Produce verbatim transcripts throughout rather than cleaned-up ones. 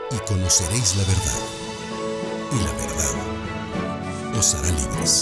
y conoceréis la verdad, y la verdad os hará libres.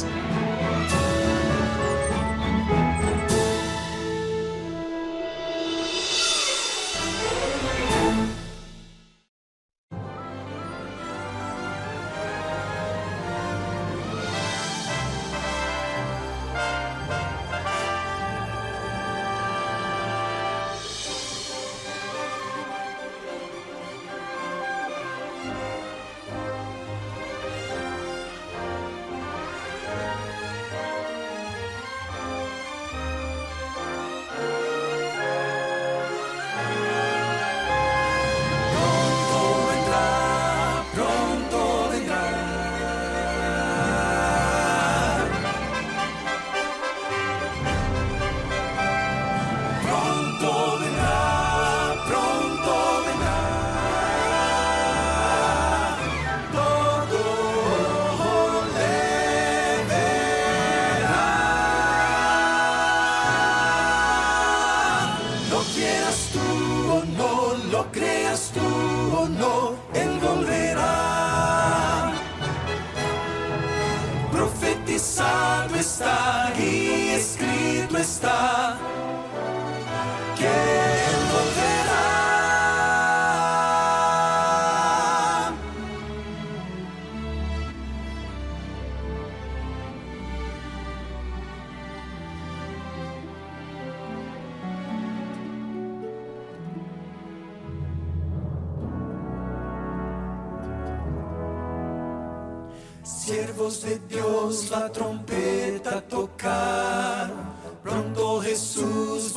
Siervos de Dios, la trompeta tocar, pronto Jesús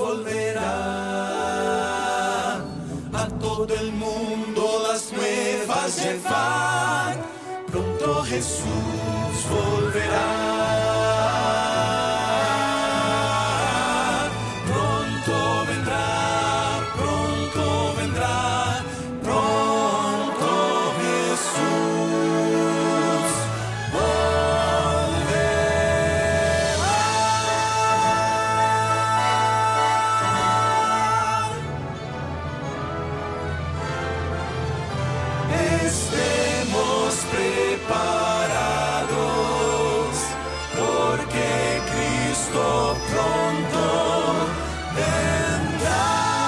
volverá. A todo el mundo las nuevas llevar, pronto Jesús volverá. Pronto vendrá, pronto vendrá, pronto Jesús. Estemos preparados, porque Cristo pronto vendrá.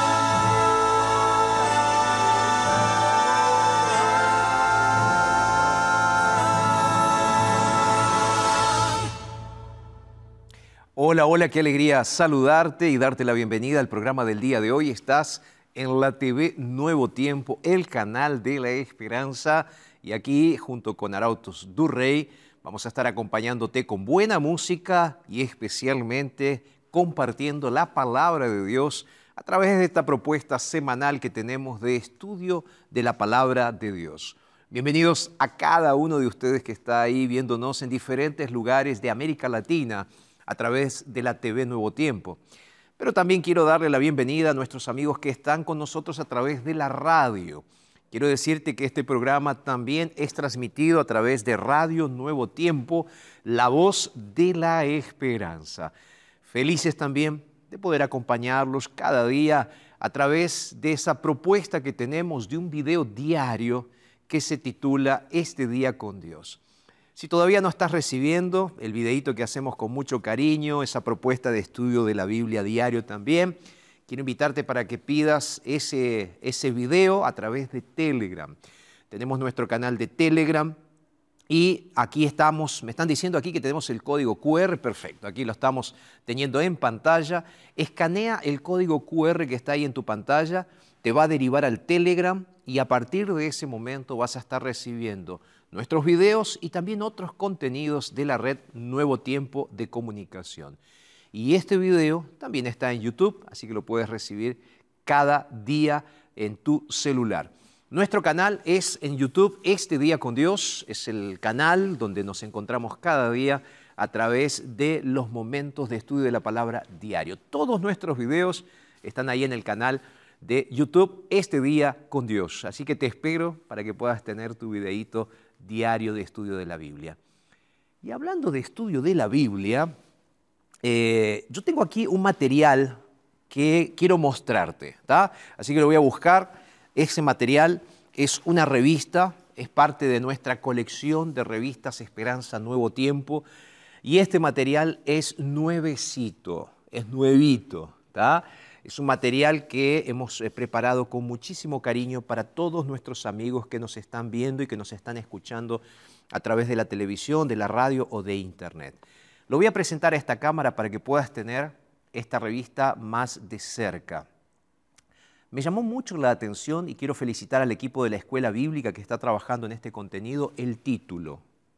Hola, hola, qué alegría saludarte y darte la bienvenida al programa del día de hoy. Estás en la T V Nuevo Tiempo, el canal de la esperanza, y aquí junto con Arautos Durrey vamos a estar acompañándote con buena música y especialmente compartiendo la palabra de Dios a través de esta propuesta semanal que tenemos de estudio de la palabra de Dios. Bienvenidos a cada uno de ustedes que está ahí viéndonos en diferentes lugares de América Latina a través de la T V Nuevo Tiempo. Pero también quiero darle la bienvenida a nuestros amigos que están con nosotros a través de la radio. Quiero decirte que este programa también es transmitido a través de Radio Nuevo Tiempo, la voz de la esperanza. Felices también de poder acompañarlos cada día a través de esa propuesta que tenemos de un video diario que se titula Este Día con Dios. Si todavía no estás recibiendo el videíto que hacemos con mucho cariño, esa propuesta de estudio de la Biblia diario también, quiero invitarte para que pidas ese, ese video a través de Telegram. Tenemos nuestro canal de Telegram y aquí estamos, me están diciendo aquí que tenemos el código cu erre, perfecto, aquí lo estamos teniendo en pantalla. Escanea el código cu erre que está ahí en tu pantalla, te va a derivar al Telegram y a partir de ese momento vas a estar recibiendo nuestros videos y también otros contenidos de la red Nuevo Tiempo de Comunicación. Y este video también está en YouTube, así que lo puedes recibir cada día en tu celular. Nuestro canal es en YouTube, Este Día con Dios, es el canal donde nos encontramos cada día a través de los momentos de estudio de la palabra diario. Todos nuestros videos están ahí en el canal de YouTube, Este Día con Dios. Así que te espero para que puedas tener tu videíto diario de estudio de la Biblia. Y hablando de estudio de la Biblia, eh, yo tengo aquí un material que quiero mostrarte, ¿tá? Así que lo voy a buscar, ese material, es una revista, es parte de nuestra colección de revistas Esperanza Nuevo Tiempo, y este material es nuevecito, es nuevito, ¿tá? Es un material que hemos eh, preparado con muchísimo cariño para todos nuestros amigos que nos están viendo y que nos están escuchando a través de la televisión, de la radio o de internet. Lo voy a presentar a esta cámara para que puedas tener esta revista más de cerca. Me llamó mucho la atención y quiero felicitar al equipo de la Escuela Bíblica que está trabajando en este contenido, el título,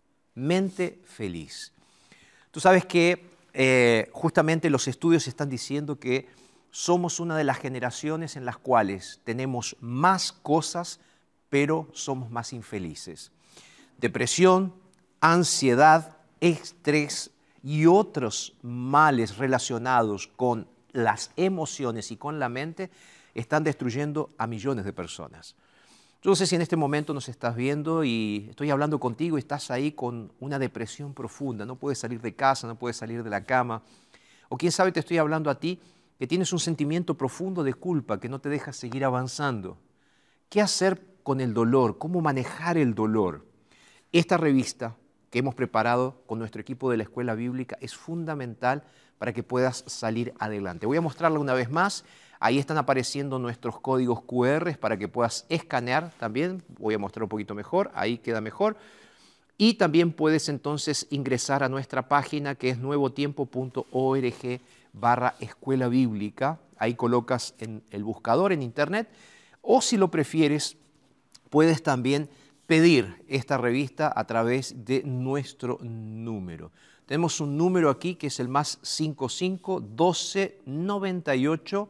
Mente Feliz. Tú sabes que eh, justamente los estudios están diciendo que somos una de las generaciones en las cuales tenemos más cosas, pero somos más infelices. Depresión, ansiedad, estrés y otros males relacionados con las emociones y con la mente están destruyendo a millones de personas. Yo no sé si en este momento nos estás viendo y estoy hablando contigo y estás ahí con una depresión profunda, no puedes salir de casa, no puedes salir de la cama, o quién sabe te estoy hablando a ti que tienes un sentimiento profundo de culpa que no te deja seguir avanzando. ¿Qué hacer con el dolor? ¿Cómo manejar el dolor? Esta revista que hemos preparado con nuestro equipo de la Escuela Bíblica es fundamental para que puedas salir adelante. Voy a mostrarla una vez más. Ahí están apareciendo nuestros códigos cu erre para que puedas escanear también. Voy a mostrar un poquito mejor, ahí queda mejor. Y también puedes entonces ingresar a nuestra página que es nuevotiempo punto org barra Escuela Bíblica. Ahí colocas en el buscador en internet. O si lo prefieres, puedes también pedir esta revista a través de nuestro número. Tenemos un número aquí que es el más cincuenta y cinco, doce, noventa y ocho,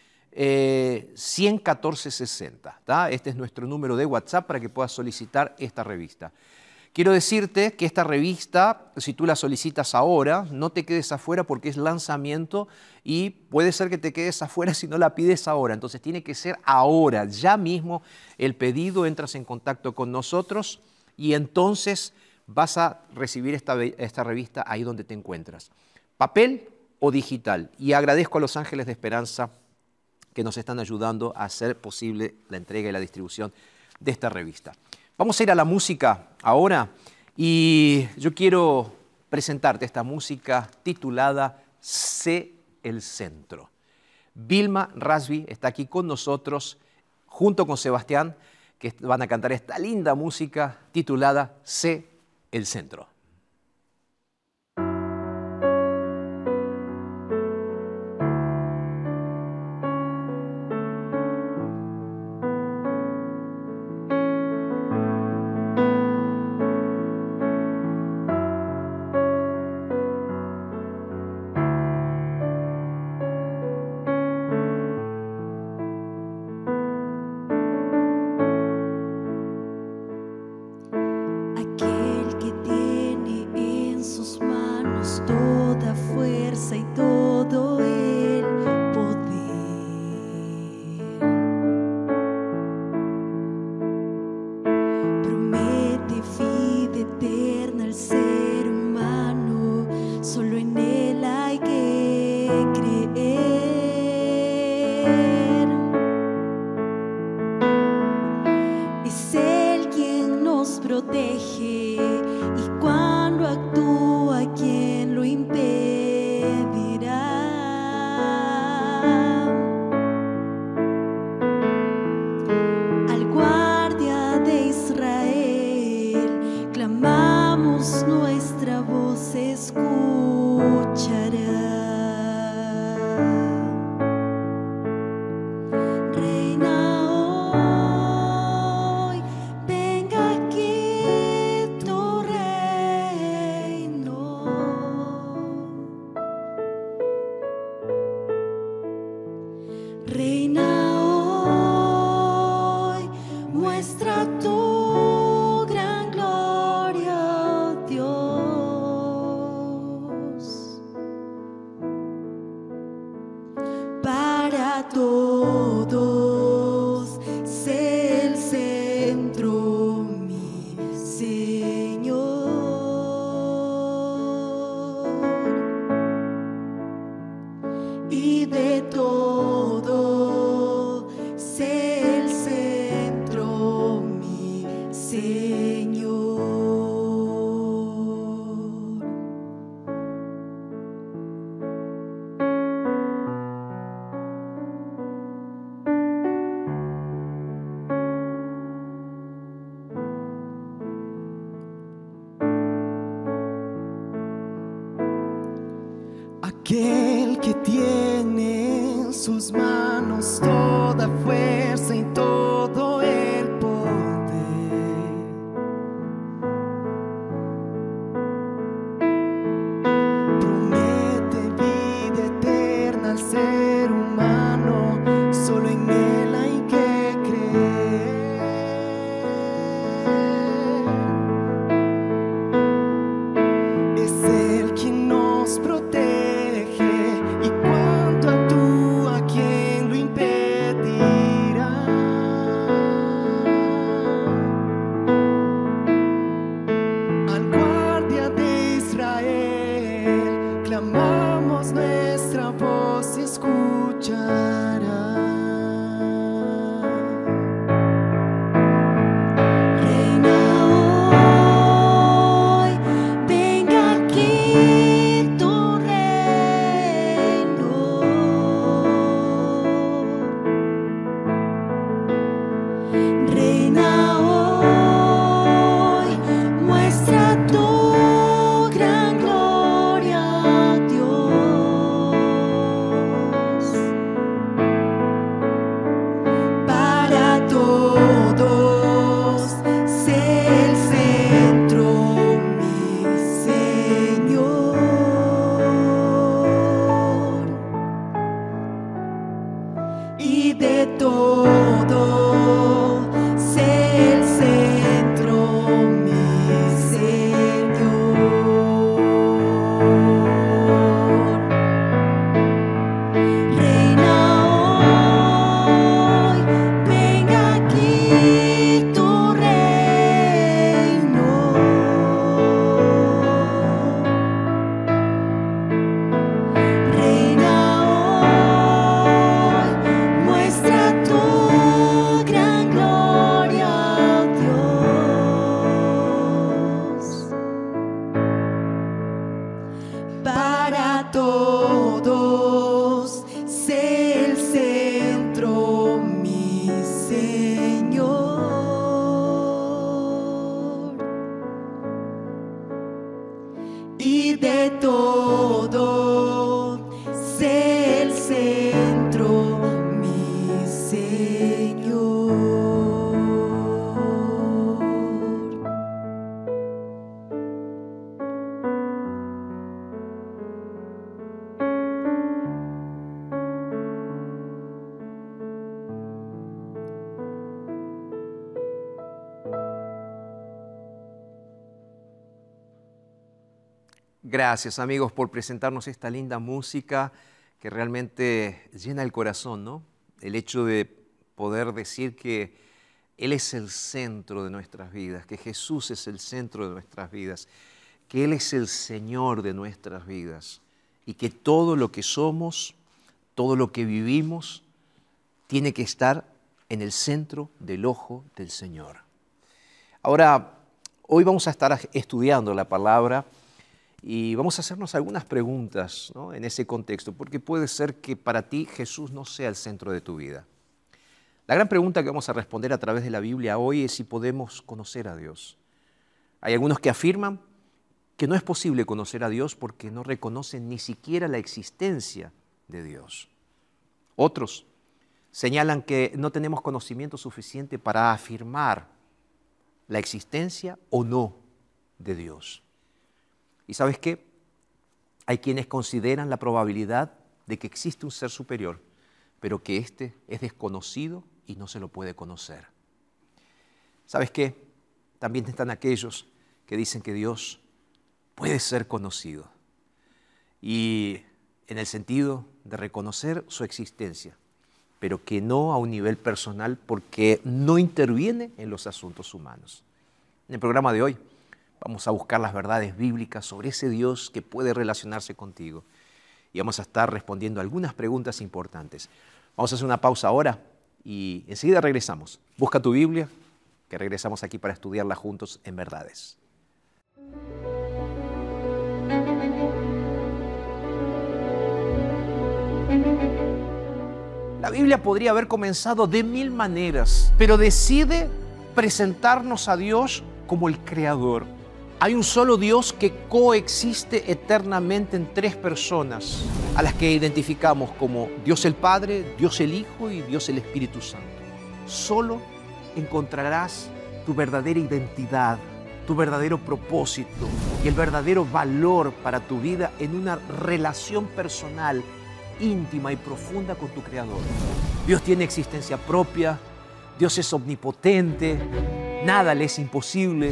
Eh, cien catorce sesenta. ¿tá? Este es nuestro número de WhatsApp para que puedas solicitar esta revista. Quiero decirte que esta revista, si tú la solicitas ahora, no te quedes afuera porque es lanzamiento y puede ser que te quedes afuera si no la pides ahora. Entonces tiene que ser ahora, ya mismo el pedido, entras en contacto con nosotros y entonces vas a recibir esta, esta revista ahí donde te encuentras. Papel o digital. Y agradezco a Los Ángeles de Esperanza que nos están ayudando a hacer posible la entrega y la distribución de esta revista. Vamos a ir a la música ahora y yo quiero presentarte esta música titulada Sé el Centro. Vilma Rasby está aquí con nosotros junto con Sebastián, que van a cantar esta linda música titulada Sé el Centro. Sé el centro. sus manos toda fuerza y todo el poder. Promete vida eterna al ser humano, solo en él hay que creer. Es él quien nos protege, y cuando actúa, ¿quién lo impedirá? Al guardia de Israel clamamos, nuestra voz escuchará. Reina hoy, venga aquí tu reino. Reina hoy, muestra tu gran gloria, Dios. Para todos, sé el centro, mi Señor. Y de todo, sé el centro, mi Señor. Reina hoy, venga aquí tu reino. Reina hoy, muestra tu gran gloria, Dios. Para todos, sé el centro, mi Señor. Y de todo, sé el centro, mi Señor. Gracias, amigos, por presentarnos esta linda música que realmente llena el corazón, ¿no? El hecho de poder decir que Él es el centro de nuestras vidas, que Jesús es el centro de nuestras vidas, que Él es el Señor de nuestras vidas y que todo lo que somos, todo lo que vivimos, tiene que estar en el centro del ojo del Señor. Ahora, hoy vamos a estar estudiando la palabra y vamos a hacernos algunas preguntas, ¿no?, en ese contexto, porque puede ser que para ti Jesús no sea el centro de tu vida. La gran pregunta que vamos a responder a través de la Biblia hoy es si podemos conocer a Dios. Hay algunos que afirman que no es posible conocer a Dios porque no reconocen ni siquiera la existencia de Dios. Otros señalan que no tenemos conocimiento suficiente para afirmar la existencia o no de Dios. ¿Y sabes qué? Hay quienes consideran la probabilidad de que existe un ser superior, pero que éste es desconocido y no se lo puede conocer. ¿Sabes qué? También están aquellos que dicen que Dios puede ser conocido, y en el sentido de reconocer su existencia, pero que no a un nivel personal porque no interviene en los asuntos humanos. En el programa de hoy vamos a buscar las verdades bíblicas sobre ese Dios que puede relacionarse contigo y vamos a estar respondiendo algunas preguntas importantes. Vamos a hacer una pausa ahora y enseguida regresamos. Busca tu Biblia, que regresamos aquí para estudiarla juntos en verdades. La Biblia podría haber comenzado de mil maneras, pero decide presentarnos a Dios como el Creador. Hay un solo Dios que coexiste eternamente en tres personas. a las que identificamos como Dios el Padre, Dios el Hijo y Dios el Espíritu Santo. Solo encontrarás tu verdadera identidad, tu verdadero propósito y el verdadero valor para tu vida en una relación personal, íntima y profunda con tu Creador. Dios tiene existencia propia, Dios es omnipotente, nada le es imposible.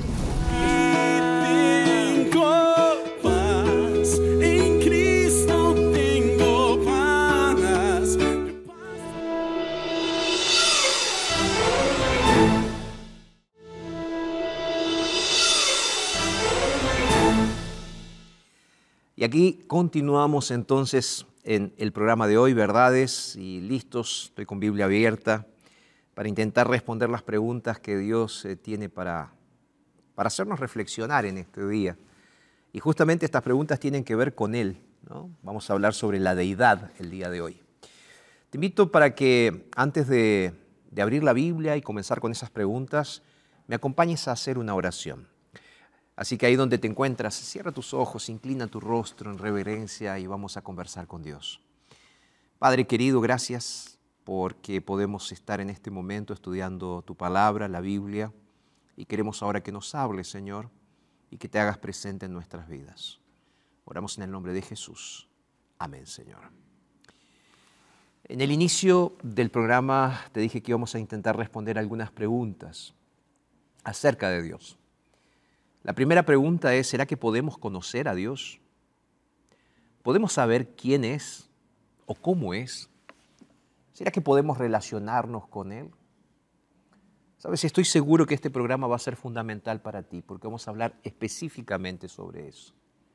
Y aquí continuamos entonces en el programa de hoy, Verdades, y listos, estoy con Biblia abierta para intentar responder las preguntas que Dios eh, tiene para, para hacernos reflexionar en este día. Y justamente estas preguntas tienen que ver con Él, ¿no? Vamos a hablar sobre la deidad el día de hoy. Te invito para que antes de, de abrir la Biblia y comenzar con esas preguntas, me acompañes a hacer una oración. Así que ahí donde te encuentras, cierra tus ojos, inclina tu rostro en reverencia y vamos a conversar con Dios. Padre querido, gracias porque podemos estar en este momento estudiando tu palabra, la Biblia, y queremos ahora que nos hables, Señor, y que te hagas presente en nuestras vidas. Oramos en el nombre de Jesús. Amén, Señor. En el inicio del programa te dije que íbamos a intentar responder algunas preguntas acerca de Dios. La primera pregunta es, ¿será que podemos conocer a Dios? ¿Podemos saber quién es o cómo es? ¿Será que podemos relacionarnos con Él? Sabes, estoy seguro que este programa va a ser fundamental para ti porque vamos a hablar específicamente sobre eso.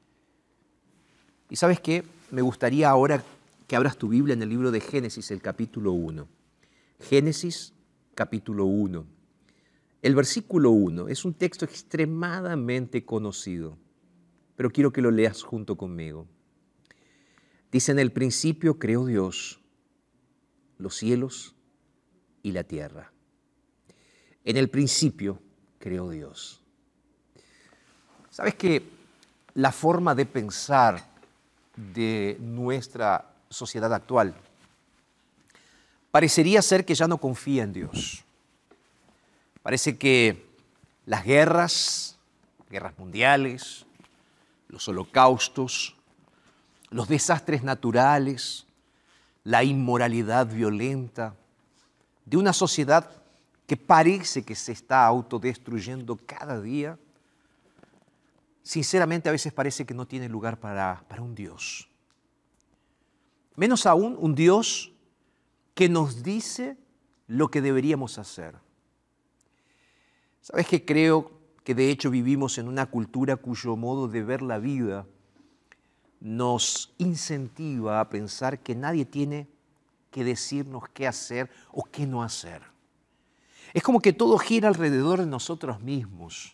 ¿Y sabes qué? Me gustaría ahora que abras tu Biblia en el libro de Génesis, el capítulo uno. Génesis, capítulo uno. El versículo uno es un texto extremadamente conocido, pero quiero que lo leas junto conmigo. Dice, en el principio creó Dios los cielos y la tierra. En el principio creó Dios. ¿Sabes que la forma de pensar de nuestra sociedad actual parecería ser que ya no confía en Dios? Parece que las guerras, guerras mundiales, los holocaustos, los desastres naturales, la inmoralidad violenta de una sociedad que parece que se está autodestruyendo cada día, sinceramente a veces parece que no tiene lugar para, para un Dios. Menos aún un Dios que nos dice lo que deberíamos hacer. ¿Sabes que creo que de hecho vivimos en una cultura cuyo modo de ver la vida nos incentiva a pensar que nadie tiene que decirnos qué hacer o qué no hacer? Es como que todo gira alrededor de nosotros mismos.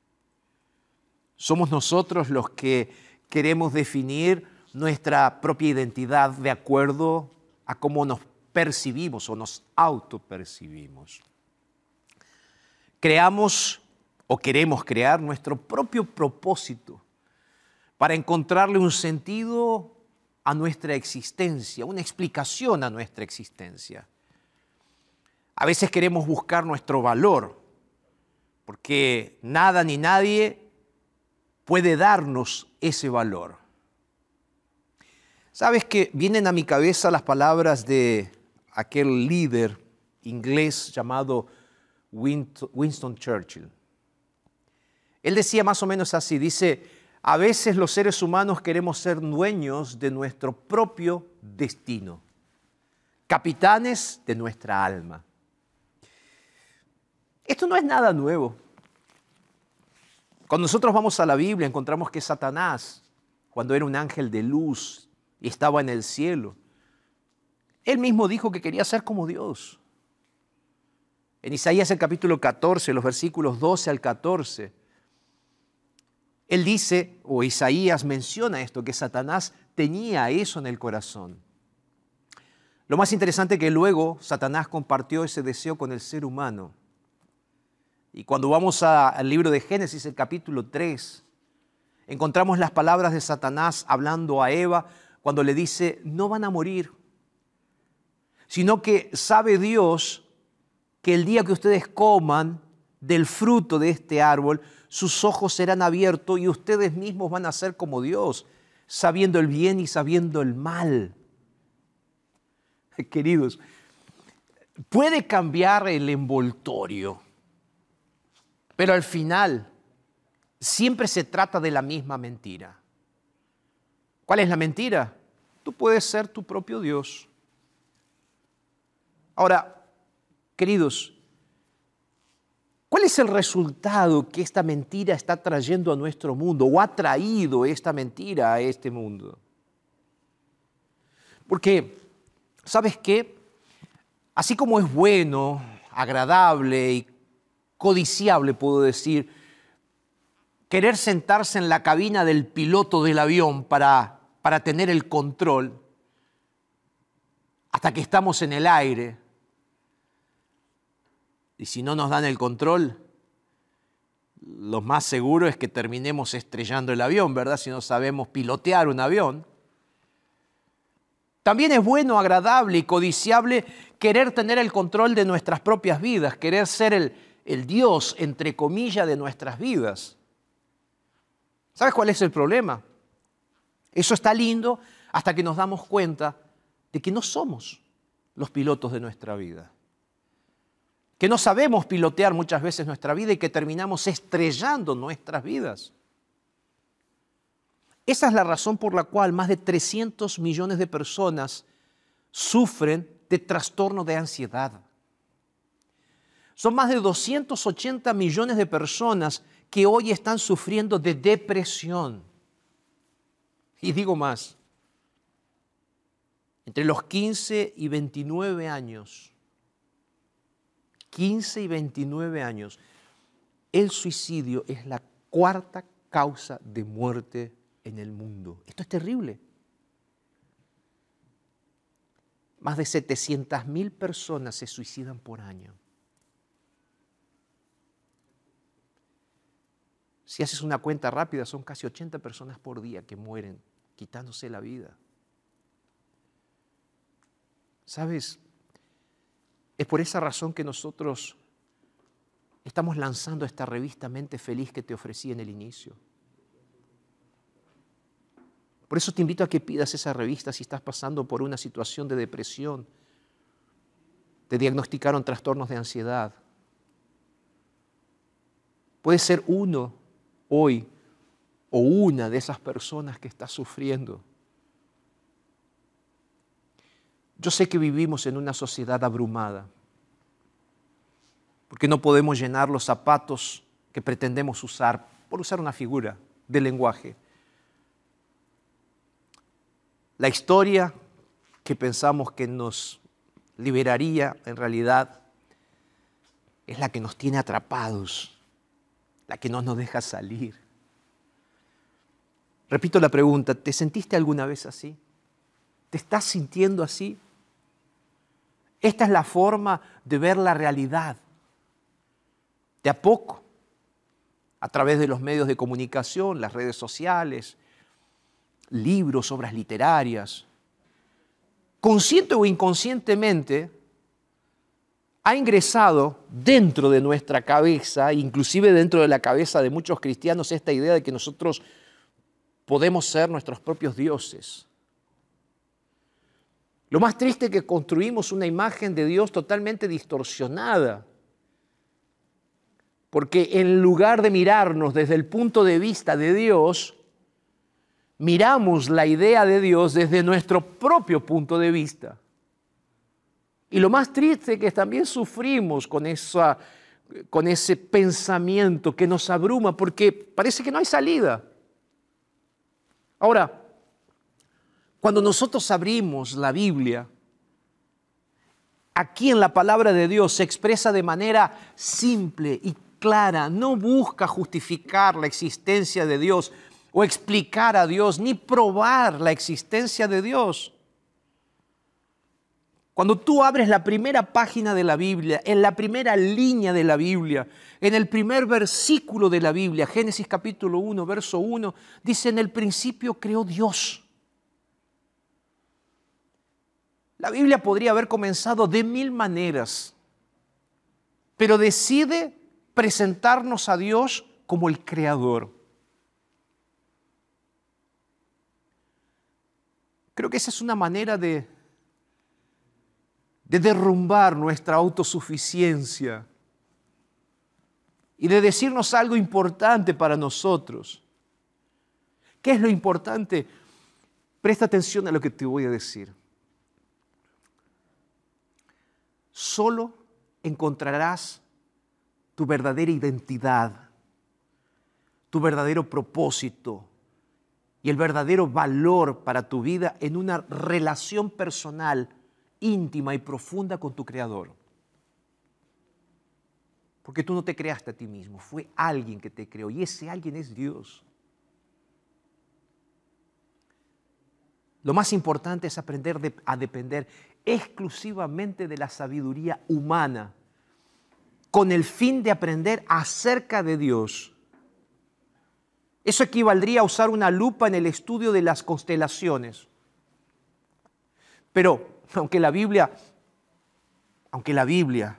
Somos nosotros los que queremos definir nuestra propia identidad de acuerdo a cómo nos percibimos o nos autopercibimos. Creamos o queremos crear nuestro propio propósito para encontrarle un sentido a nuestra existencia, una explicación a nuestra existencia. A veces queremos buscar nuestro valor, porque nada ni nadie puede darnos ese valor. ¿Sabes que vienen a mi cabeza las palabras de aquel líder inglés llamado Winston Churchill? Él decía más o menos así, dice, a veces los seres humanos queremos ser dueños de nuestro propio destino, capitanes de nuestra alma. Esto no es nada nuevo. Cuando nosotros vamos a la Biblia encontramos que Satanás, cuando era un ángel de luz y estaba en el cielo, él mismo dijo que quería ser como Dios. En Isaías el capítulo catorce, los versículos doce al catorce, él dice, o Isaías menciona esto, que Satanás tenía eso en el corazón. Lo más interesante es que luego Satanás compartió ese deseo con el ser humano. Y cuando vamos a, al libro de Génesis, el capítulo tres, encontramos las palabras de Satanás hablando a Eva cuando le dice, no van a morir, sino que sabe Dios que el día que ustedes coman del fruto de este árbol, sus ojos serán abiertos y ustedes mismos van a ser como Dios, sabiendo el bien y sabiendo el mal. Queridos, puede cambiar el envoltorio, pero al final siempre se trata de la misma mentira. ¿Cuál es la mentira? Tú puedes ser tu propio Dios. Ahora, queridos, ¿cuál es el resultado que esta mentira está trayendo a nuestro mundo o ha traído esta mentira a este mundo? Porque, ¿sabes qué? Así como es bueno, agradable y codiciable, puedo decir, querer sentarse en la cabina del piloto del avión para, para tener el control hasta que estamos en el aire, y si no nos dan el control, lo más seguro es que terminemos estrellando el avión, ¿verdad? Si no sabemos pilotear un avión. También es bueno, agradable y codiciable querer tener el control de nuestras propias vidas, querer ser el, el Dios, entre comillas, de nuestras vidas. ¿Sabes cuál es el problema? Eso está lindo hasta que nos damos cuenta de que no somos los pilotos de nuestra vida. Que no sabemos pilotear muchas veces nuestra vida y que terminamos estrellando nuestras vidas. Esa es la razón por la cual más de trescientos millones de personas sufren de trastorno de ansiedad. Son más de doscientos ochenta millones de personas que hoy están sufriendo de depresión. Y digo más, entre los quince y veintinueve años, quince y veintinueve años, el suicidio es la cuarta causa de muerte en el mundo. Esto es terrible. Más de setecientas mil personas se suicidan por año. Si haces una cuenta rápida, son casi ochenta personas por día que mueren quitándose la vida. ¿Sabes? Es por esa razón que nosotros estamos lanzando esta revista Mente Feliz que te ofrecí en el inicio. Por eso te invito a que pidas esa revista si estás pasando por una situación de depresión. Te diagnosticaron trastornos de ansiedad. Puede ser uno hoy o una de esas personas que está sufriendo. Yo sé que vivimos en una sociedad abrumada, porque no podemos llenar los zapatos que pretendemos usar, por usar una figura de lenguaje. La historia que pensamos que nos liberaría, en realidad, es la que nos tiene atrapados, la que no nos deja salir. Repito la pregunta, ¿te sentiste alguna vez así? ¿Te estás sintiendo así? Esta es la forma de ver la realidad. De a poco, a través de los medios de comunicación, las redes sociales, libros, obras literarias, consciente o inconscientemente, ha ingresado dentro de nuestra cabeza, inclusive dentro de la cabeza de muchos cristianos, esta idea de que nosotros podemos ser nuestros propios dioses. Lo más triste es que construimos una imagen de Dios totalmente distorsionada, porque en lugar de mirarnos desde el punto de vista de Dios, miramos la idea de Dios desde nuestro propio punto de vista. Y lo más triste es que también sufrimos con, esa, con ese pensamiento que nos abruma porque parece que no hay salida. Ahora, cuando nosotros abrimos la Biblia, aquí en la palabra de Dios se expresa de manera simple y clara, no busca justificar la existencia de Dios o explicar a Dios, ni probar la existencia de Dios. Cuando tú abres la primera página de la Biblia, en la primera línea de la Biblia, en el primer versículo de la Biblia, Génesis capítulo uno, verso uno, dice, en el principio creó Dios. La Biblia podría haber comenzado de mil maneras, pero decide presentarnos a Dios como el Creador. Creo que esa es una manera de, de derrumbar nuestra autosuficiencia y de decirnos algo importante para nosotros. ¿Qué es lo importante? Presta atención a lo que te voy a decir. Solo encontrarás tu verdadera identidad, tu verdadero propósito y el verdadero valor para tu vida en una relación personal, íntima y profunda con tu Creador. Porque tú no te creaste a ti mismo, fue alguien que te creó y ese alguien es Dios. Lo más importante es aprender de, a depender exclusivamente de la sabiduría humana, con el fin de aprender acerca de Dios. Eso equivaldría a usar una lupa en el estudio de las constelaciones. Pero, aunque la Biblia, aunque la Biblia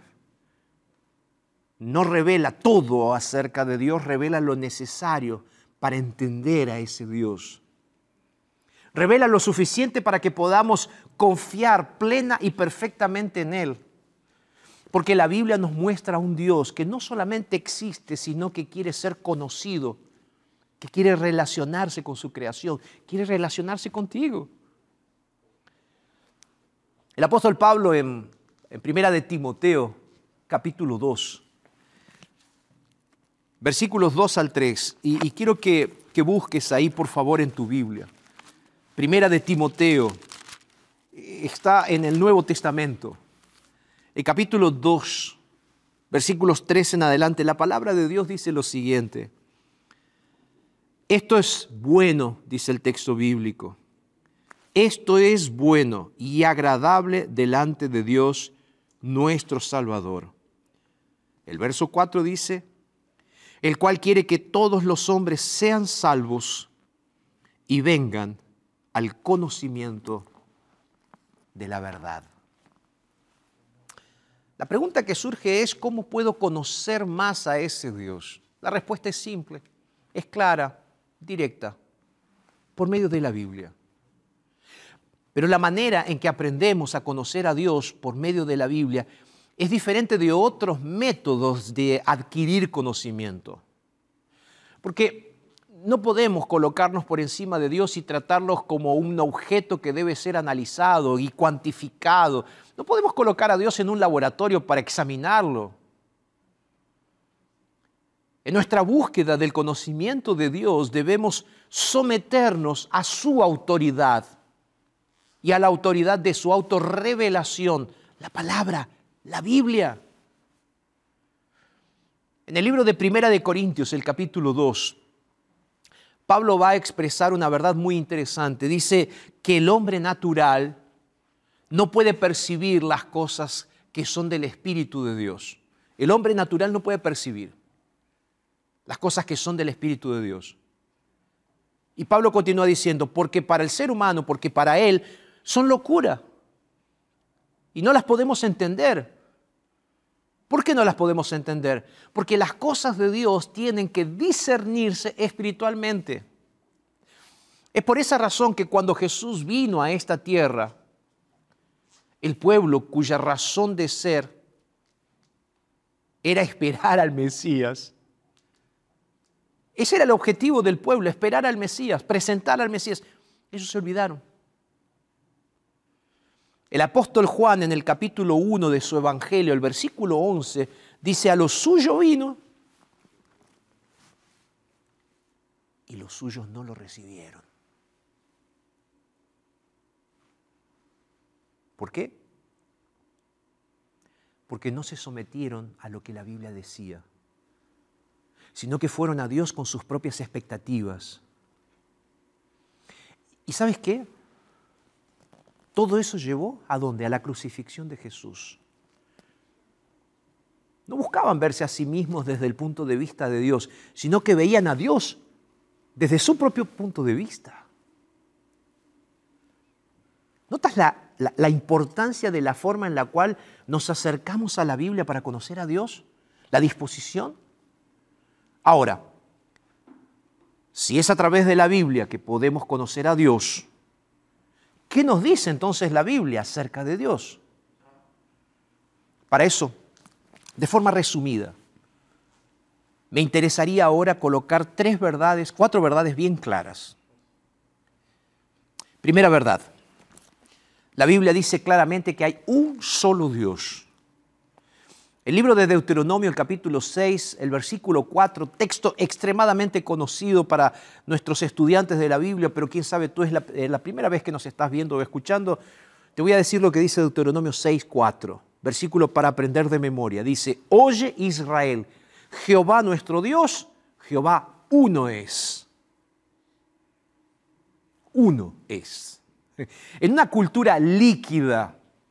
no revela todo acerca de Dios, revela lo necesario para entender a ese Dios. Revela lo suficiente para que podamos confiar plena y perfectamente en Él. Porque la Biblia nos muestra a un Dios que no solamente existe, sino que quiere ser conocido, que quiere relacionarse con su creación, quiere relacionarse contigo. El apóstol Pablo en, en Primera de Timoteo, capítulo dos, versículos dos al tres, y, y quiero que, que busques ahí, por favor, en tu Biblia. Primera de Timoteo, está en el Nuevo Testamento. El capítulo dos, versículos tres en adelante, la palabra de Dios dice lo siguiente. Esto es bueno, dice el texto bíblico. Esto es bueno y agradable delante de Dios, nuestro Salvador. El verso cuatro dice, el cual quiere que todos los hombres sean salvos y vengan al conocimiento de la verdad. La pregunta que surge es, ¿cómo puedo conocer más a ese Dios? La respuesta es simple, es clara, directa, por medio de la Biblia. Pero la manera en que aprendemos a conocer a Dios por medio de la Biblia es diferente de otros métodos de adquirir conocimiento. Porque no podemos colocarnos por encima de Dios y tratarlos como un objeto que debe ser analizado y cuantificado. No podemos colocar a Dios en un laboratorio para examinarlo. En nuestra búsqueda del conocimiento de Dios debemos someternos a su autoridad y a la autoridad de su autorrevelación, la palabra, la Biblia. En el libro de Primera de Corintios, el capítulo dos, Pablo va a expresar una verdad muy interesante. Dice que el hombre natural no puede percibir las cosas que son del Espíritu de Dios. El hombre natural no puede percibir las cosas que son del Espíritu de Dios. Y Pablo continúa diciendo, porque para el ser humano, porque para él, son locura. Y no las podemos entender. ¿Por qué no las podemos entender? Porque las cosas de Dios tienen que discernirse espiritualmente. Es por esa razón que cuando Jesús vino a esta tierra, el pueblo cuya razón de ser era esperar al Mesías, ese era el objetivo del pueblo, esperar al Mesías, presentar al Mesías. Ellos se olvidaron. El apóstol Juan en el capítulo uno de su evangelio, el versículo once, dice, a lo suyo vino y los suyos no lo recibieron. ¿Por qué? Porque no se sometieron a lo que la Biblia decía, sino que fueron a Dios con sus propias expectativas. ¿Y sabes qué? Todo eso llevó ¿a dónde? A la crucifixión de Jesús. No buscaban verse a sí mismos desde el punto de vista de Dios, sino que veían a Dios desde su propio punto de vista. ¿Notas la, la, la importancia de la forma en la cual nos acercamos a la Biblia para conocer a Dios? ¿La disposición? Ahora, si es a través de la Biblia que podemos conocer a Dios, ¿qué nos dice entonces la Biblia acerca de Dios? Para eso, de forma resumida, me interesaría ahora colocar tres verdades, cuatro verdades bien claras. Primera verdad, la Biblia dice claramente que hay un solo Dios. El libro de Deuteronomio, el capítulo seis, el versículo cuatro, texto extremadamente conocido para nuestros estudiantes de la Biblia, pero quién sabe, tú es la, eh, la primera vez que nos estás viendo o escuchando. Te voy a decir lo que dice Deuteronomio seis, cuatro, versículo para aprender de memoria. Dice, oye Israel, Jehová nuestro Dios, Jehová uno es. Uno es. En una cultura líquida,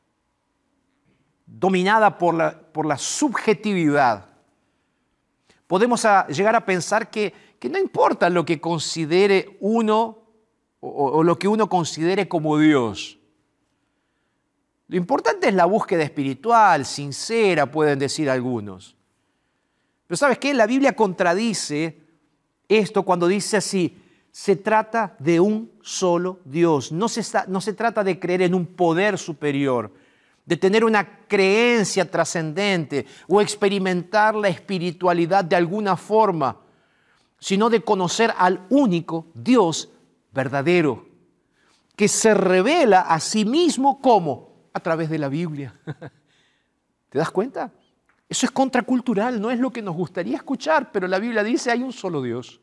dominada por la, por la subjetividad, podemos a llegar a pensar que, que no importa lo que considere uno o, o lo que uno considere como Dios. Lo importante es la búsqueda espiritual, sincera, pueden decir algunos. Pero ¿sabes qué? La Biblia contradice esto cuando dice así, se trata de un solo Dios. No se, no se trata de creer en un poder superior, de tener una creencia trascendente o experimentar la espiritualidad de alguna forma, sino de conocer al único Dios verdadero, que se revela a sí mismo como a través de la Biblia. ¿Te das cuenta? Eso es contracultural, no es lo que nos gustaría escuchar, pero la Biblia dice hay un solo Dios.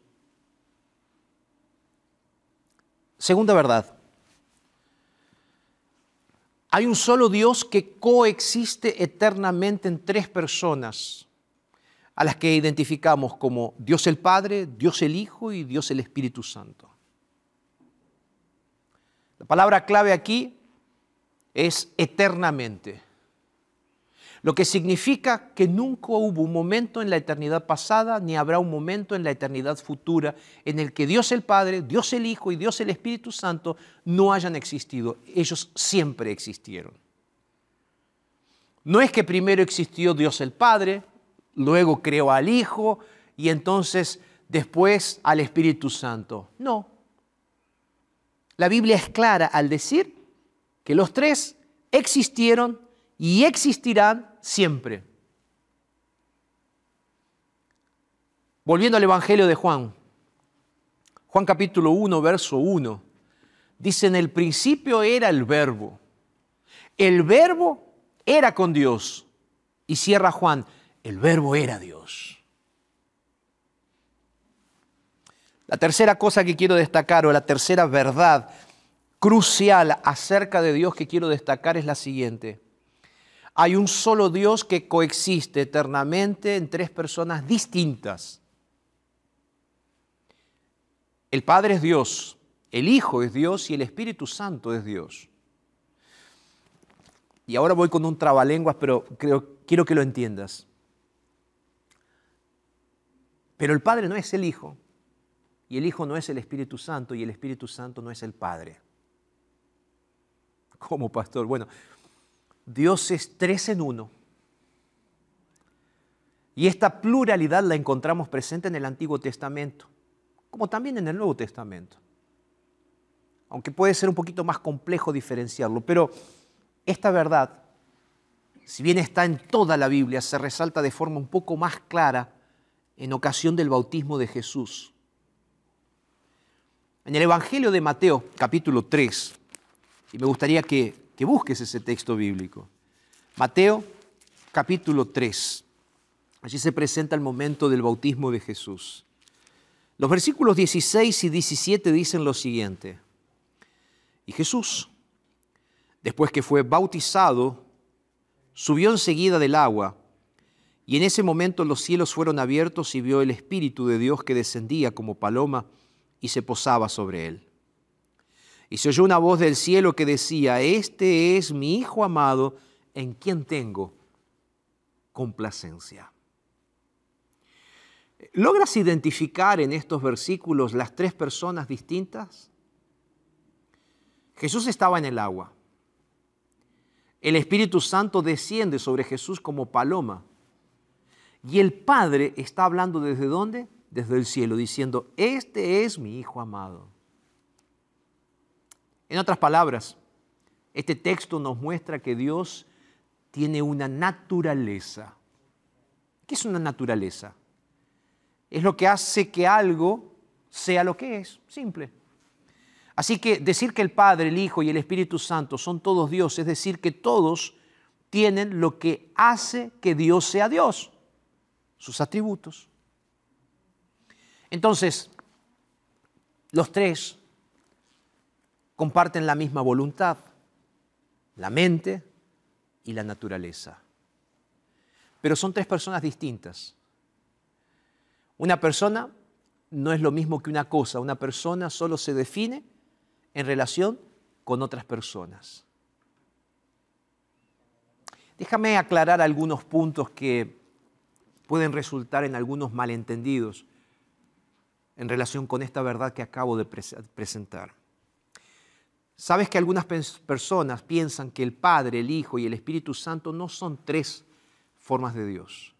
Segunda verdad. Hay un solo Dios que coexiste eternamente en tres personas, a las que identificamos como Dios el Padre, Dios el Hijo y Dios el Espíritu Santo. La palabra clave aquí es eternamente, lo que significa que nunca hubo un momento en la eternidad pasada, ni habrá un momento en la eternidad futura en el que Dios el Padre, Dios el Hijo y Dios el Espíritu Santo no hayan existido. Ellos siempre existieron. No es que primero existió Dios el Padre, luego creó al Hijo y entonces después al Espíritu Santo. No. La Biblia es clara al decir que los tres existieron y existirán siempre. Volviendo al Evangelio de Juan, Juan capítulo uno, verso uno, dice, en el principio era el Verbo. El Verbo era con Dios. Y cierra Juan, el Verbo era Dios. La tercera cosa que quiero destacar, o la tercera verdad crucial acerca de Dios que quiero destacar es la siguiente. Hay un solo Dios que coexiste eternamente en tres personas distintas. El Padre es Dios, el Hijo es Dios y el Espíritu Santo es Dios. Y ahora voy con un trabalenguas, pero creo, quiero que lo entiendas. Pero el Padre no es el Hijo, y el Hijo no es el Espíritu Santo, y el Espíritu Santo no es el Padre. ¿Cómo, pastor? Bueno, Dios es tres en uno. Y esta pluralidad la encontramos presente en el Antiguo Testamento, como también en el Nuevo Testamento. Aunque puede ser un poquito más complejo diferenciarlo, pero esta verdad, si bien está en toda la Biblia, se resalta de forma un poco más clara en ocasión del bautismo de Jesús. En el Evangelio de Mateo, capítulo tres, y me gustaría que que busques ese texto bíblico. Mateo, capítulo tres. Allí se presenta el momento del bautismo de Jesús. Los versículos dieciséis y diecisiete dicen lo siguiente. Y Jesús, después que fue bautizado, subió enseguida del agua, y en ese momento los cielos fueron abiertos y vio el Espíritu de Dios que descendía como paloma y se posaba sobre él. Y se oyó una voz del cielo que decía, este es mi Hijo amado, en quien tengo complacencia. ¿Logras identificar en estos versículos las tres personas distintas? Jesús estaba en el agua. El Espíritu Santo desciende sobre Jesús como paloma. Y el Padre está hablando ¿desde dónde? Desde el cielo, diciendo, este es mi Hijo amado. En otras palabras, este texto nos muestra que Dios tiene una naturaleza. ¿Qué es una naturaleza? Es lo que hace que algo sea lo que es, simple. Así que decir que el Padre, el Hijo y el Espíritu Santo son todos Dios, es decir, que todos tienen lo que hace que Dios sea Dios, sus atributos. Entonces, los tres comparten la misma voluntad, la mente y la naturaleza. Pero son tres personas distintas. Una persona no es lo mismo que una cosa. Una persona solo se define en relación con otras personas. Déjame aclarar algunos puntos que pueden resultar en algunos malentendidos en relación con esta verdad que acabo de presentar. ¿Sabes que algunas personas piensan que el Padre, el Hijo y el Espíritu Santo no son tres formas de Dios?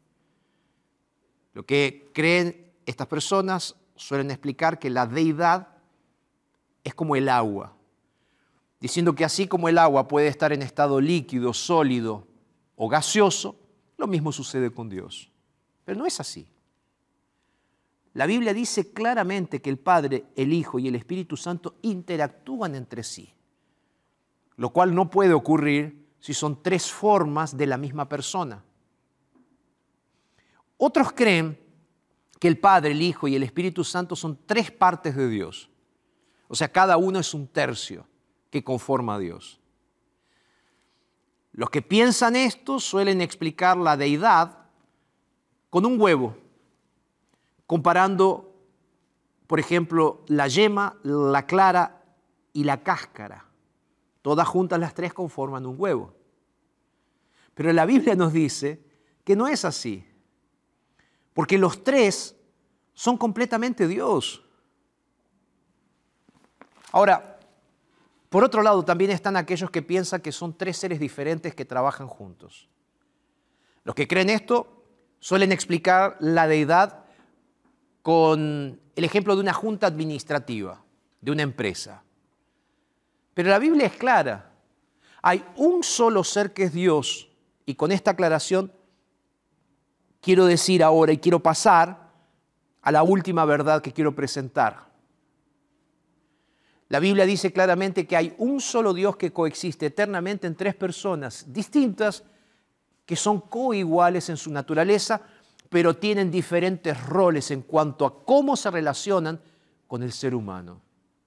Lo que creen estas personas suelen explicar que la deidad es como el agua, diciendo que así como el agua puede estar en estado líquido, sólido o gaseoso, lo mismo sucede con Dios. Pero no es así. La Biblia dice claramente que el Padre, el Hijo y el Espíritu Santo interactúan entre sí, lo cual no puede ocurrir si son tres formas de la misma persona. Otros creen que el Padre, el Hijo y el Espíritu Santo son tres partes de Dios. O sea, cada uno es un tercio que conforma a Dios. Los que piensan esto suelen explicar la deidad con un huevo, comparando, por ejemplo, la yema, la clara y la cáscara. Todas juntas las tres conforman un huevo. Pero la Biblia nos dice que no es así, porque los tres son completamente Dios. Ahora, por otro lado, también están aquellos que piensan que son tres seres diferentes que trabajan juntos. Los que creen esto suelen explicar la deidad con el ejemplo de una junta administrativa, de una empresa. Pero la Biblia es clara. Hay un solo ser que es Dios. Y con esta aclaración quiero decir ahora y quiero pasar a la última verdad que quiero presentar. La Biblia dice claramente que hay un solo Dios que coexiste eternamente en tres personas distintas que son coiguales en su naturaleza, pero tienen diferentes roles en cuanto a cómo se relacionan con el ser humano.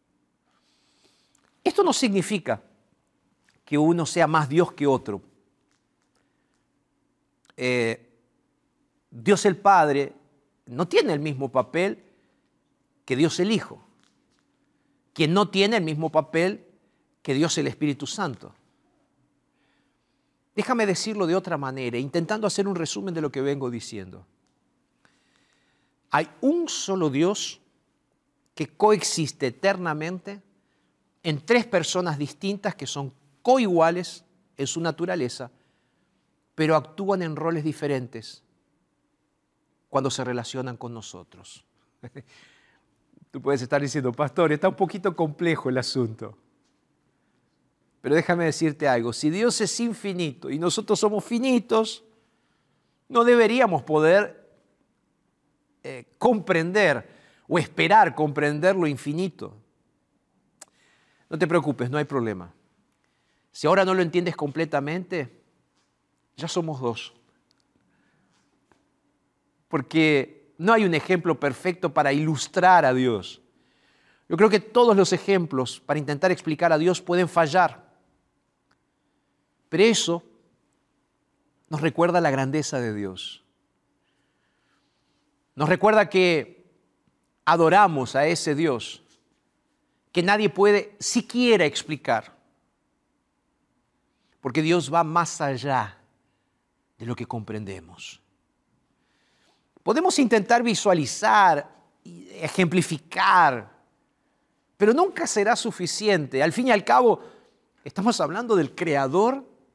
Esto no significa que uno sea más Dios que otro. Eh, Dios el Padre no tiene el mismo papel que Dios el Hijo, quien no tiene el mismo papel que Dios el Espíritu Santo. Déjame decirlo de otra manera, intentando hacer un resumen de lo que vengo diciendo. Hay un solo Dios que coexiste eternamente en tres personas distintas que son coiguales en su naturaleza, pero actúan en roles diferentes cuando se relacionan con nosotros. Tú puedes estar diciendo, pastor, está un poquito complejo el asunto. Pero déjame decirte algo, si Dios es infinito y nosotros somos finitos, no deberíamos poder eh, comprender o esperar comprender lo infinito. No te preocupes, no hay problema. Si ahora no lo entiendes completamente, ya somos dos. Porque no hay un ejemplo perfecto para ilustrar a Dios. Yo creo que todos los ejemplos para intentar explicar a Dios pueden fallar. Pero eso nos recuerda la grandeza de Dios. Nos recuerda que adoramos a ese Dios que nadie puede siquiera explicar. Porque Dios va más allá de lo que comprendemos. Podemos intentar visualizar, ejemplificar, pero nunca será suficiente. Al fin y al cabo, estamos hablando del Creador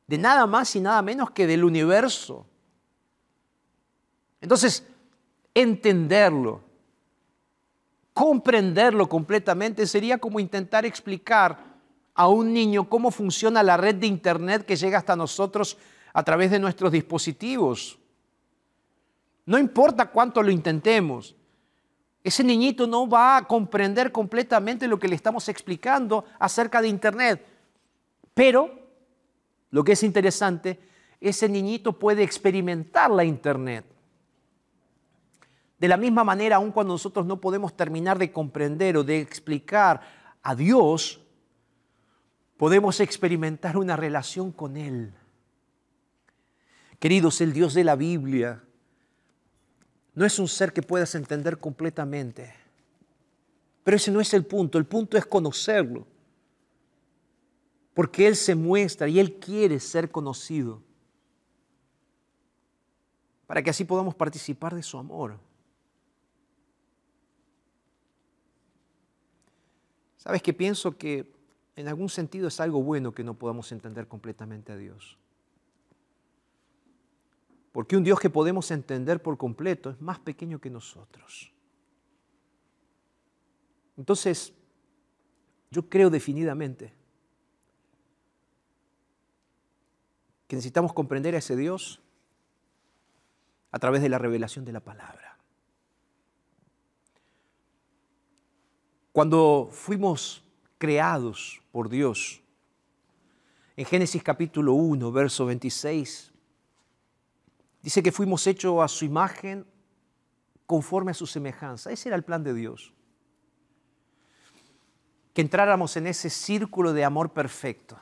de nada más y nada menos que del universo. Entonces, entenderlo, comprenderlo completamente sería como intentar explicar a un niño cómo funciona la red de internet que llega hasta nosotros a través de nuestros dispositivos. No importa cuánto lo intentemos, ese niñito no va a comprender completamente lo que le estamos explicando acerca de internet. Pero, lo que es interesante, ese niñito puede experimentar la internet. De la misma manera, aun cuando nosotros no podemos terminar de comprender o de explicar a Dios, podemos experimentar una relación con Él. Queridos, el Dios de la Biblia no es un ser que puedas entender completamente. Pero ese no es el punto. El punto es conocerlo. Porque Él se muestra y Él quiere ser conocido. Para que así podamos participar de su amor. ¿Sabes qué? Pienso que en algún sentido es algo bueno que no podamos entender completamente a Dios. Porque un Dios que podemos entender por completo es más pequeño que nosotros. Entonces, yo creo definidamente que necesitamos comprender a ese Dios a través de la revelación de la palabra. Cuando fuimos creados por Dios, en Génesis capítulo uno, verso veintiséis, dice que fuimos hechos a su imagen conforme a su semejanza. Ese era el plan de Dios. Que entráramos en ese círculo de amor perfecto.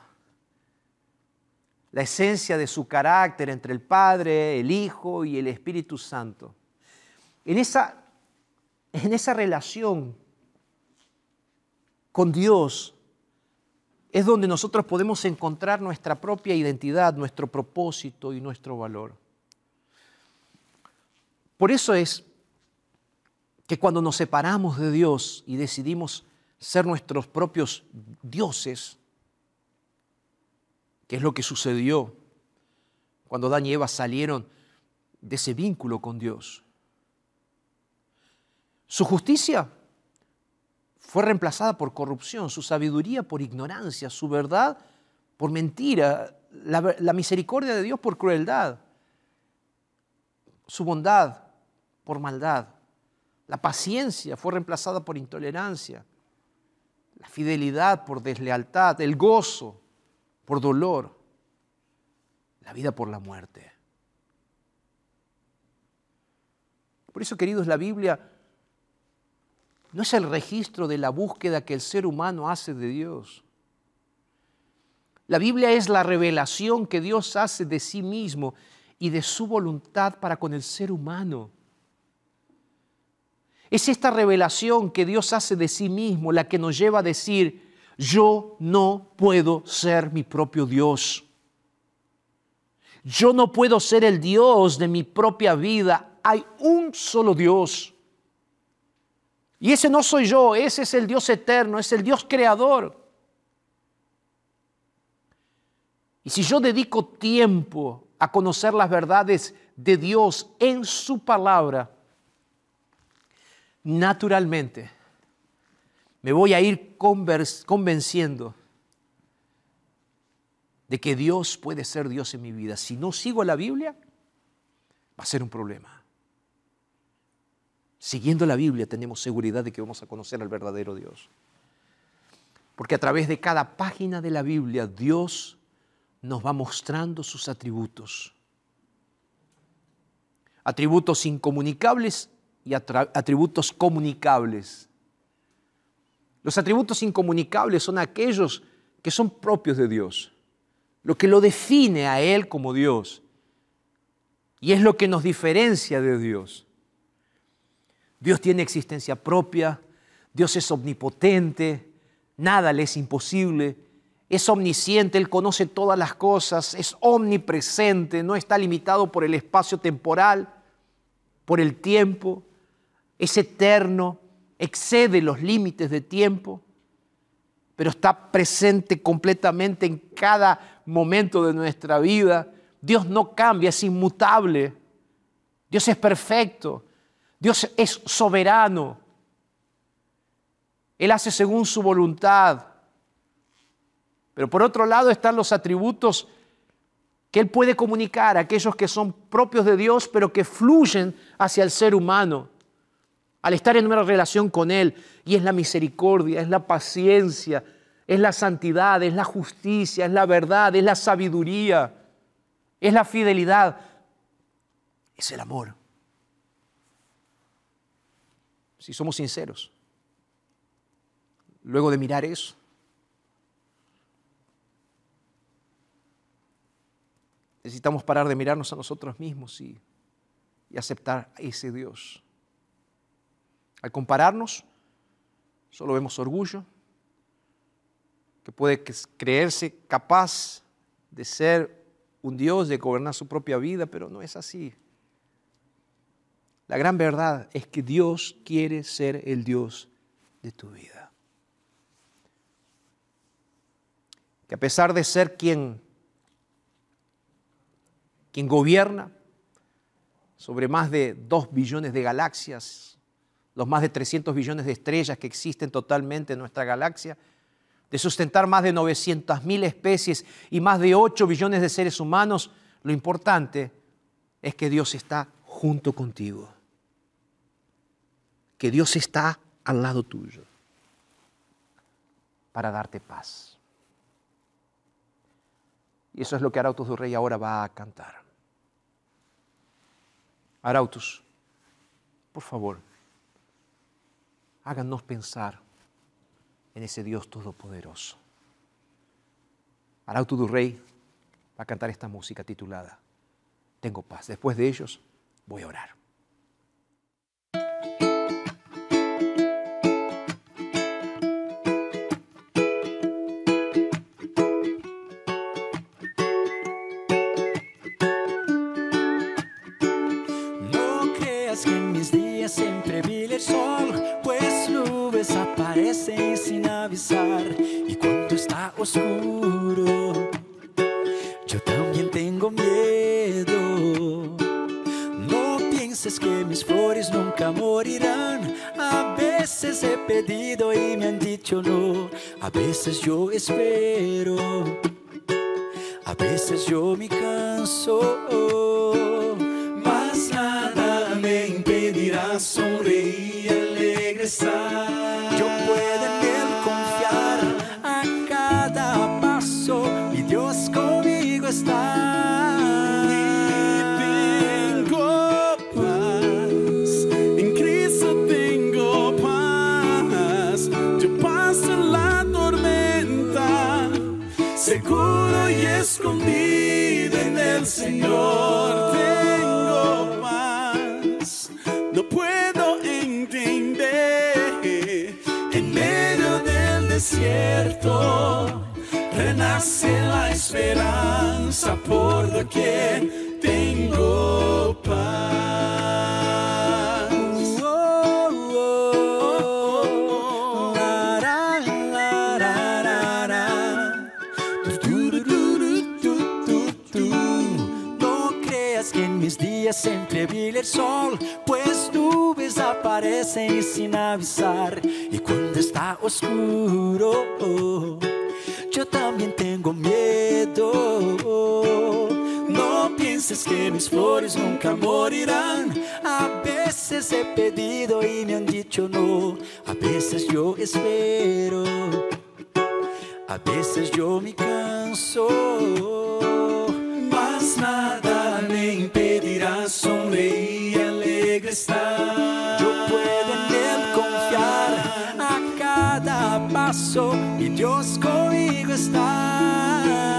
La esencia de su carácter entre el Padre, el Hijo y el Espíritu Santo. En esa, en esa relación con Dios es donde nosotros podemos encontrar nuestra propia identidad, nuestro propósito y nuestro valor. Por eso es que cuando nos separamos de Dios y decidimos ser nuestros propios dioses, que es lo que sucedió cuando Adán y Eva salieron de ese vínculo con Dios. Su justicia fue reemplazada por corrupción, su sabiduría por ignorancia, su verdad por mentira, la, la misericordia de Dios por crueldad, su bondad por maldad, la paciencia fue reemplazada por intolerancia, la fidelidad por deslealtad, el gozo por dolor, la vida por la muerte. Por eso, queridos, la Biblia no es el registro de la búsqueda que el ser humano hace de Dios. La Biblia es la revelación que Dios hace de sí mismo y de su voluntad para con el ser humano. Es esta revelación que Dios hace de sí mismo la que nos lleva a decir: yo no puedo ser mi propio Dios. Yo no puedo ser el Dios de mi propia vida. Hay un solo Dios. Y ese no soy yo, ese es el Dios eterno, es el Dios creador. Y si yo dedico tiempo a conocer las verdades de Dios en su palabra, naturalmente me voy a ir convenciendo de que Dios puede ser Dios en mi vida. Si no sigo la Biblia, va a ser un problema. Siguiendo la Biblia tenemos seguridad de que vamos a conocer al verdadero Dios. Porque a través de cada página de la Biblia, Dios nos va mostrando sus atributos. Atributos incomunicables y atributos comunicables. Los atributos incomunicables son aquellos que son propios de Dios, lo que lo define a Él como Dios, y es lo que nos diferencia de Dios. Dios tiene existencia propia, Dios es omnipotente, nada le es imposible, es omnisciente, Él conoce todas las cosas, es omnipresente, no está limitado por el espacio temporal, por el tiempo, es eterno, excede los límites de tiempo, pero está presente completamente en cada momento de nuestra vida. Dios no cambia, es inmutable. Dios es perfecto. Dios es soberano. Él hace según su voluntad. Pero por otro lado están los atributos que Él puede comunicar, aquellos que son propios de Dios, pero que fluyen hacia el ser humano al estar en una relación con Él. Y es la misericordia, es la paciencia, es la santidad, es la justicia, es la verdad, es la sabiduría, es la fidelidad, es el amor. Si somos sinceros, luego de mirar eso, necesitamos parar de mirarnos a nosotros mismos y, y aceptar a ese Dios. Al compararnos, solo vemos orgullo, que puede creerse capaz de ser un Dios, de gobernar su propia vida, pero no es así. La gran verdad es que Dios quiere ser el Dios de tu vida. Que a pesar de ser quien quien gobierna sobre más de dos billones de galaxias, los más de trescientos billones de estrellas que existen totalmente en nuestra galaxia, de sustentar más de novecientas mil especies y más de ocho billones de seres humanos, lo importante es que Dios está junto contigo, que Dios está al lado tuyo para darte paz. Y eso es lo que Arautos do Rei ahora va a cantar. Arautos, por favor, háganos pensar en ese Dios todopoderoso. Arautos do Rei va a cantar esta música titulada Tengo paz. Después de ellos voy a orar. Siempre brilla el sol, pues nubes aparecen sin avisar. Y cuando está oscuro, yo también tengo miedo. No pienses que mis flores nunca morirán. A veces he pedido y me han dicho no. A veces yo espero, a veces yo me canso. Mas nada me impedirá sonreír y alegre estar. Yo puedo en Él confiar a cada paso, y Dios conmigo está. Y tengo paz, en Cristo tengo paz. Yo paso la tormenta, seguro y escondido en el Señor. Tengo paz, no puedo entender. En medio del desierto renace la esperanza, por doquier tengo paz. Oh, oh, oh, la, la, la, la, la, la. Tu, tu, tu, tu, tu, tu. No creas que en mis días siempre brilla el sol, pues nubes aparecen sin avisar. Y cuando está oscuro, yo también tengo miedo. No pienses que mis flores nunca morirán. A veces he pedido y me han dicho no. A veces yo espero, a veces yo me canso. Mas nada me impedirá sonreír y alegre estar. Yo puedo en Él confiar a cada paso, y Dios conmigo está.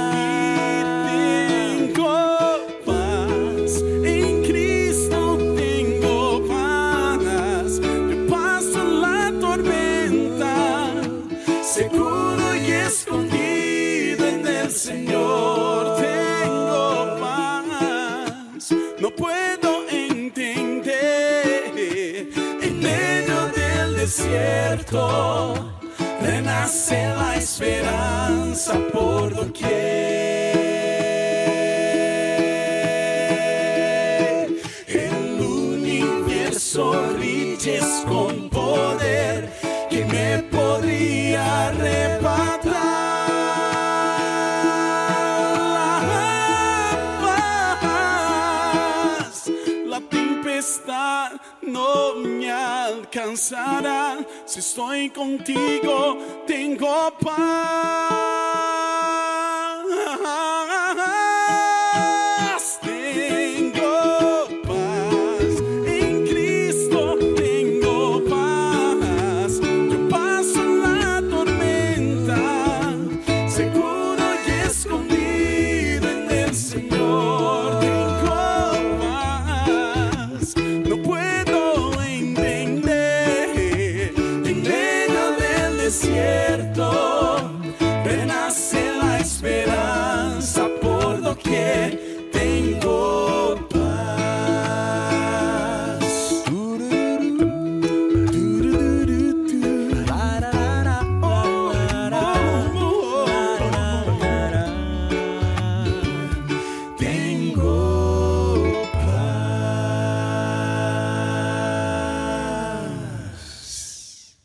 Y tengo paz, en Cristo tengo paz. Yo paso la tormenta, seguro y escondido en el Señor. Tengo paz, no puedo entender. En medio del desierto renace la esperanza, por doquier no me alcanzará. Si estoy contigo, tengo paz. Tengo paz. En Cristo tengo paz. Yo paso la tormenta, seguro y escondido en el Señor. Tengo paz. No puedo entender. En medio del desierto renace la esperanza por doquier. Tengo paz. Tengo paz.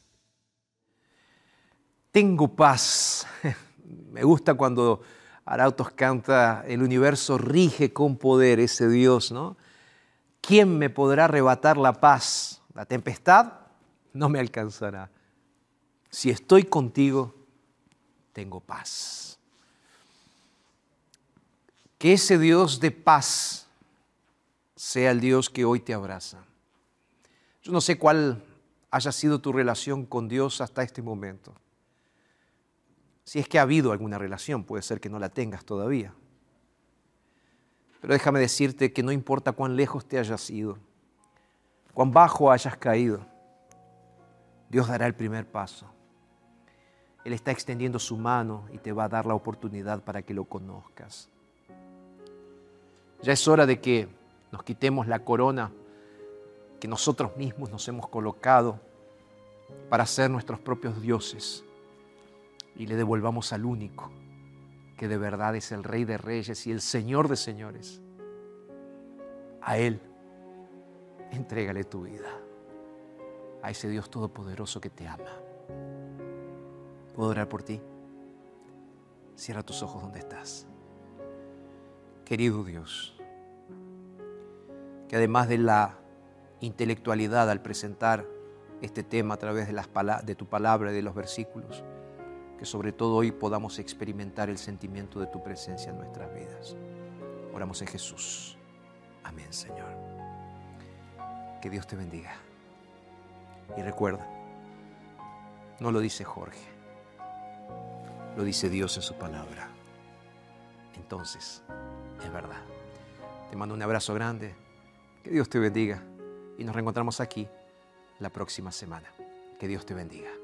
Tengo paz. Me gusta cuando Arautos canta, el universo rige con poder ese Dios, ¿no? ¿Quién me podrá arrebatar la paz? La tempestad no me alcanzará. Si estoy contigo, tengo paz. Que ese Dios de paz sea el Dios que hoy te abraza. Yo no sé cuál haya sido tu relación con Dios hasta este momento. Si es que ha habido alguna relación, puede ser que no la tengas todavía. Pero déjame decirte que no importa cuán lejos te hayas ido, cuán bajo hayas caído, Dios dará el primer paso. Él está extendiendo su mano y te va a dar la oportunidad para que lo conozcas. Ya es hora de que nos quitemos la corona que nosotros mismos nos hemos colocado para ser nuestros propios dioses y le devolvamos al único que de verdad es el Rey de Reyes y el Señor de Señores. A Él, entrégale tu vida, a ese Dios todopoderoso que te ama. ¿Puedo orar por ti? Cierra tus ojos donde estás. Querido Dios, que además de la intelectualidad al presentar este tema a través de, las pala- de tu palabra y de los versículos, que sobre todo hoy podamos experimentar el sentimiento de tu presencia en nuestras vidas. Oramos en Jesús. Amén, Señor. Que Dios te bendiga. Y recuerda, no lo dice Jorge, lo dice Dios en su palabra. Entonces, es verdad. Te mando un abrazo grande. Que Dios te bendiga. Y nos reencontramos aquí la próxima semana. Que Dios te bendiga.